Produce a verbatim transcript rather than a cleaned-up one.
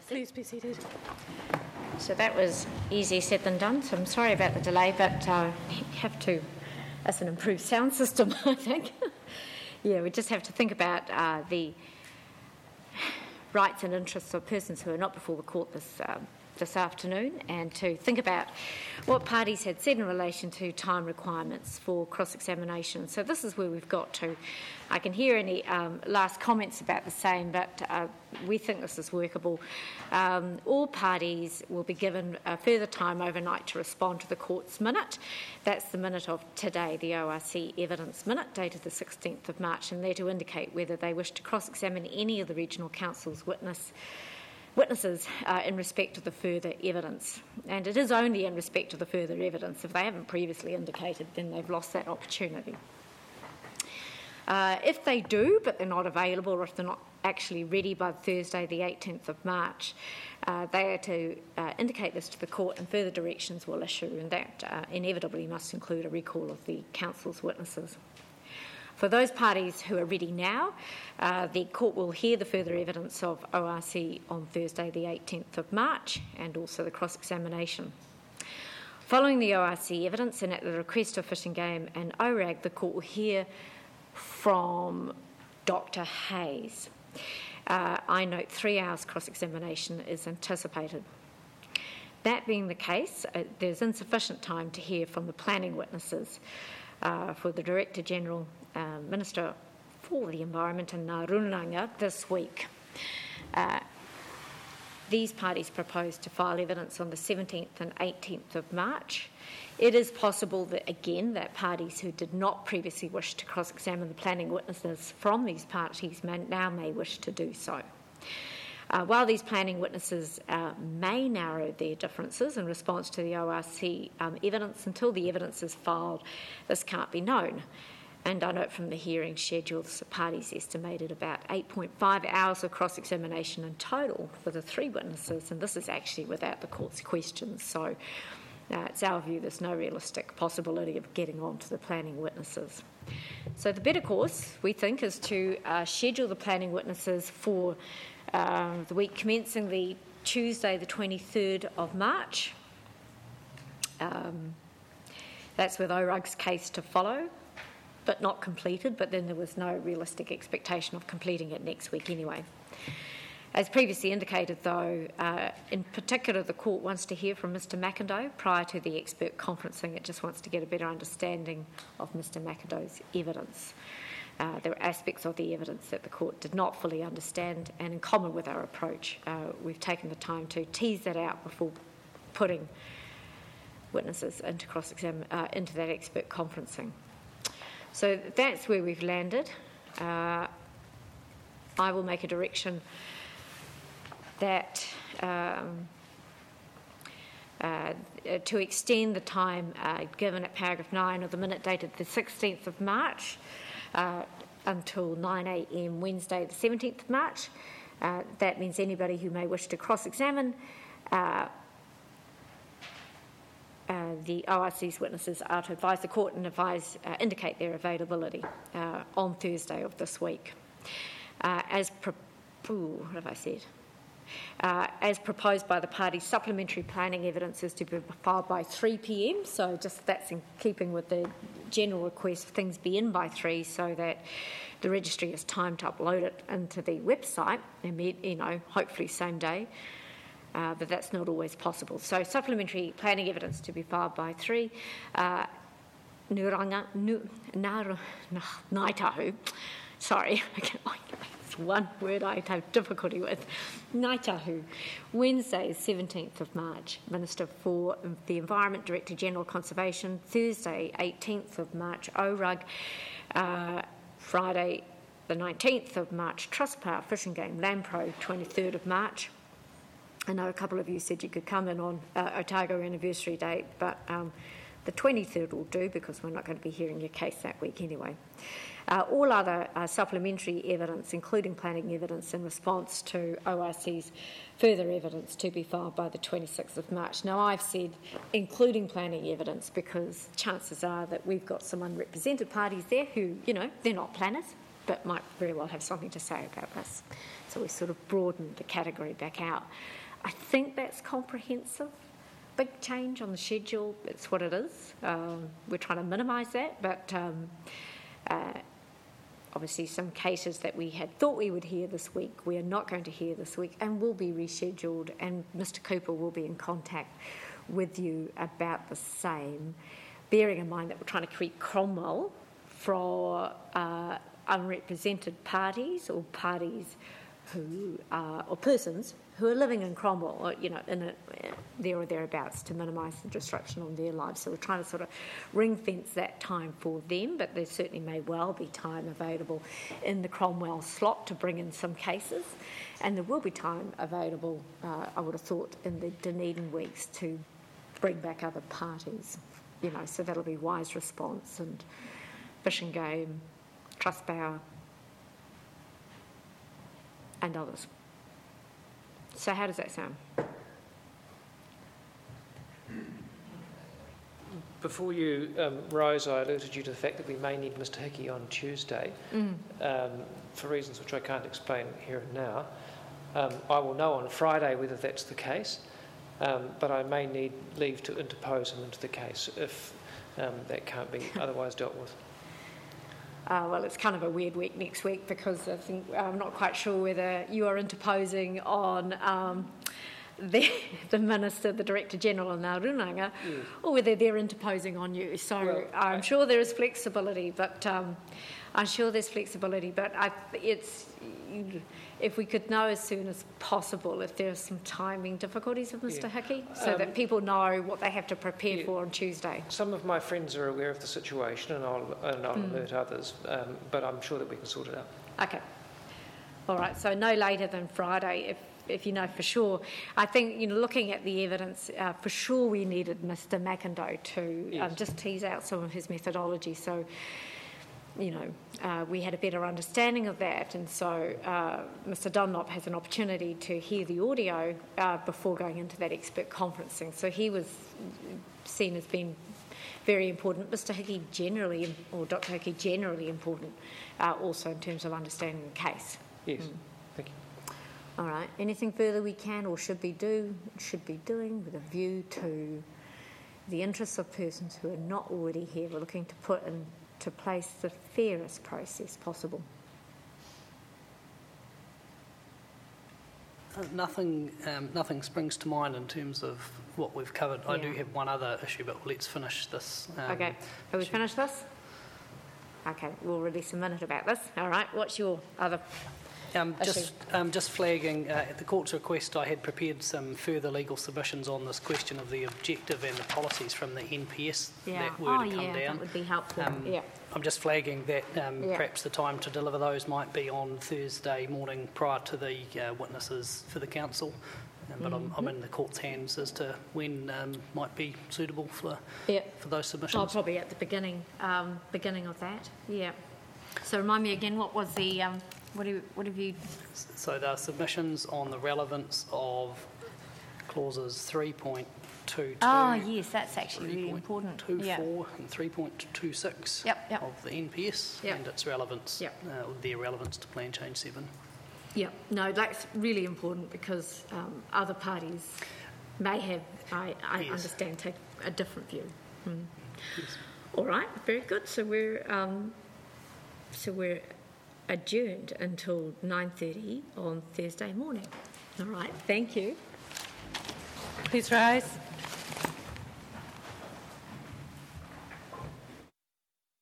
Please be seated. So that was easier said than done, so I'm sorry about the delay, but uh, you have to, as an improved sound system, I think. Yeah, we just have to think about uh, the rights and interests of persons who are not before the court this uh, this afternoon, and to think about what parties had said in relation to time requirements for cross-examination. So this is where we've got to. I can hear any um, last comments about the same, but uh, we think this is workable. Um, all parties will be given uh, further time overnight to respond to the court's minute. That's the minute of today, the O R C evidence minute, dated the sixteenth of March, and they're to indicate whether they wish to cross-examine any of the Regional Council's witness witnesses uh, in respect of the further evidence. And it is only in respect of the further evidence. If they haven't previously indicated, then they've lost that opportunity. Uh, if they do, but they're not available, or if they're not actually ready by Thursday, the eighteenth of March, uh, they are to uh, indicate this to the court, and further directions will issue, and that uh, inevitably must include a recall of the council's witnesses. For those parties who are ready now, uh, the court will hear the further evidence of O R C on Thursday the eighteenth of March, and also the cross-examination. Following the O R C evidence, and at the request of Fish and Game and O R A G, the court will hear from Doctor Hayes. Uh, I note three hours cross-examination is anticipated. That being the case, uh, there's insufficient time to hear from the planning witnesses uh, for the Director General, uh, Minister for the Environment and Ngā this week. Uh, these parties propose to file evidence on the seventeenth and eighteenth of March. It is possible that, again, that parties who did not previously wish to cross-examine the planning witnesses from these parties may, now may wish to do so. Uh, while these planning witnesses uh, may narrow their differences in response to the O R C um, evidence, until the evidence is filed, this can't be known. And I note from the hearing schedules, the parties estimated about eight point five hours of cross-examination in total for the three witnesses, and this is actually without the court's questions. So uh, it's our view there's no realistic possibility of getting on to the planning witnesses. So the better course, we think, is to uh, schedule the planning witnesses for uh, the week commencing the Tuesday, the twenty-third of March. Um, that's with O R A G's case to follow, but not completed, but then there was no realistic expectation of completing it next week anyway. As previously indicated, though, uh, in particular, the court wants to hear from Mr McIndoe prior to the expert conferencing. It just wants to get a better understanding of Mr McIndoe's evidence. Uh, there are aspects of the evidence that the court did not fully understand, and in common with our approach, uh, we've taken the time to tease that out before putting witnesses into cross-exam uh, into that expert conferencing. So that's where we've landed. Uh, I will make a direction that um, uh, to extend the time uh, given at paragraph nine of the minute dated the sixteenth of March uh, until nine a m Wednesday the seventeenth of March. Uh, that means anybody who may wish to cross-examine uh, Uh, the O R C's witnesses are to advise the court and advise, uh, indicate their availability uh, on Thursday of this week. Uh, as pro- ooh, what have I said? Uh, as proposed by the parties, supplementary planning evidence is to be filed by three p m, so just that's in keeping with the general request for things be in by three, so that the registry has time to upload it into the website, and you know, hopefully same day. Uh, but that's not always possible. So supplementary planning evidence to be filed by three. Uh, Nuranga, nu, nar, Ngāi Tahu, sorry, it's one word I have difficulty with. Ngāi Tahu, Wednesday, seventeenth of March, Minister for the Environment, Director General Conservation. Thursday, eighteenth of March, O R A G. Uh, Friday, the nineteenth of March, Trustpower, Fish and Game, Lamprey, twenty-third of March. I know a couple of you said you could come in on uh, Otago anniversary date, but um, the twenty-third will do because we're not going to be hearing your case that week anyway. Uh, all other uh, supplementary evidence, including planning evidence in response to O R C's further evidence, to be filed by the twenty-sixth of March. Now, I've said including planning evidence because chances are that we've got some unrepresented parties there who, you know, they're not planners, but might very well have something to say about this. So we sort of broadened the category back out. I think that's comprehensive. Big change on the schedule, it's what it is. Um, we're trying to minimise that, but um, uh, obviously some cases that we had thought we would hear this week, we are not going to hear this week and will be rescheduled, and Mister Cooper will be in contact with you about the same, bearing in mind that we're trying to create Cromwell for uh, unrepresented parties or parties who are, or persons who are living in Cromwell, or, you know, in a, there or thereabouts, to minimise the disruption on their lives. So we're trying to sort of ring fence that time for them, but there certainly may well be time available in the Cromwell slot to bring in some cases, and there will be time available, uh, I would have thought, in the Dunedin weeks to bring back other parties, you know, so that'll be Wise Response and Fish and Game, Trustpower, and others. So how does that sound? Before you um, rose, I alerted you to the fact that we may need Mister Hickey on Tuesday, mm. um, for reasons which I can't explain here and now. Um, I will know on Friday whether that's the case, um, but I may need leave to interpose him into the case if um, that can't be otherwise dealt with. Uh, well, it's kind of a weird week next week because I think I'm not quite sure whether you are interposing on um, the, the Minister, the Director General in Arunanga, yeah. or whether they're interposing on you. So well, I'm I... sure there is flexibility, but um, I'm sure there's flexibility. But I, it's if we could know as soon as possible if there are some timing difficulties with Mister Yeah. Hickey, so um, that people know what they have to prepare yeah. for on Tuesday. Some of my friends are aware of the situation, and I'll, and I'll mm. alert others, um, but I'm sure that we can sort it out. Okay. All right, so no later than Friday, if if you know for sure. I think, you know, looking at the evidence, uh, for sure we needed Mister McIndoe to yes. um, just tease out some of his methodology, so you know, uh, we had a better understanding of that, and so uh, Mister Dunlop has an opportunity to hear the audio uh, before going into that expert conferencing. So he was seen as being very important. Mister Hickey generally, or Doctor Hickey generally important, uh, also in terms of understanding the case. Yes, mm. thank you. All right. Anything further we can or should be do should be doing with a view to the interests of persons who are not already here? We're looking to put in to place the fairest process possible. Uh, nothing, um, nothing springs to mind in terms of what we've covered. Yeah. I do have one other issue, but let's finish this. Um, okay, have we finished this? Okay, we'll release a minute about this. All right, what's your other Um, just, um, just flagging, uh, at the court's request, I had prepared some further legal submissions on this question of the objective and the policies from the N P S yeah. that were oh, to come yeah, down. That would be helpful. Um, yeah. I'm just flagging that um, yeah. perhaps the time to deliver those might be on Thursday morning prior to the uh, witnesses for the council. Um, but mm-hmm. I'm, I'm in the court's hands as to when um, might be suitable for yeah. for those submissions. Oh, probably at the beginning, um, beginning of that. Yeah. So remind me again, what was the um, what do you, what have you? So there are submissions on the relevance of clauses three point two two. Oh yes, that's actually really important. Two yeah. four and three point two six yep, yep. of the N P S yep. and its relevance, yep. uh, their relevance to Plan Change seven. Yeah, no, that's really important because um, other parties may have, I, I yes. understand, take a different view. Mm. Yes. All right, very good. So we're um, so we're adjourned until nine thirty on Thursday morning. All right, thank you. Please rise.